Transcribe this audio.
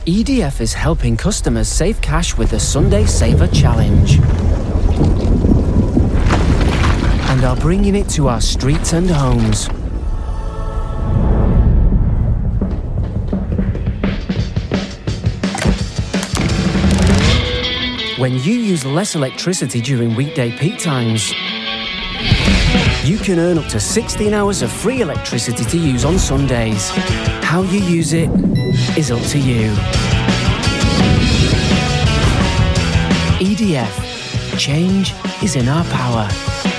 EDF is helping customers save cash with the Sunday Saver Challenge. And are bringing it to our streets and homes. When you use less electricity during weekday peak times, you can earn up to 16 hours of free electricity to use on Sundays. How you use it is up to you. EDF. Change is in our power.